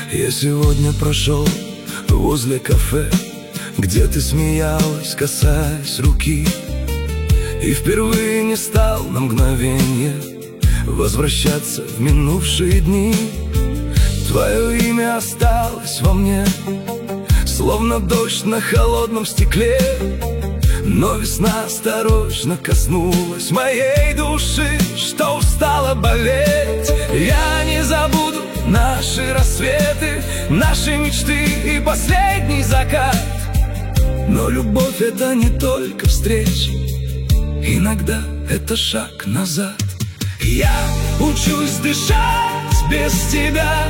Я сегодня прошел возле кафе, где ты смеялась, касаясь руки, и впервые не стал на мгновенье возвращаться в минувшие дни. Твое имя осталось во мне, словно дождь на холодном стекле, но весна осторожно коснулась моей души, что устала болеть. Я не забуду наши рассветы, наши мечты и последний закат. Но любовь — это не только встречи, иногда это шаг назад. Я учусь дышать без тебя,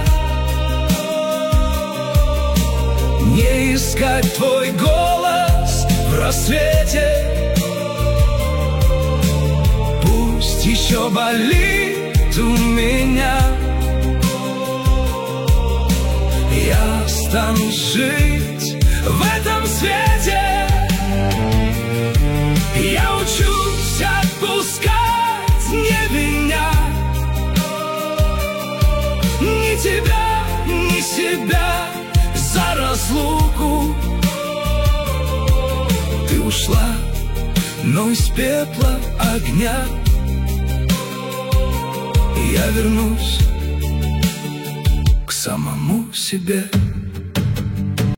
не искать твой голос в рассвете. Пусть еще болит у меня, я останусь жить в этом свете. Я учусь отпускать, не меня, ни тебя, ни себя, за разлуку. Ты ушла, но из пепла огня я вернусь к самому себе.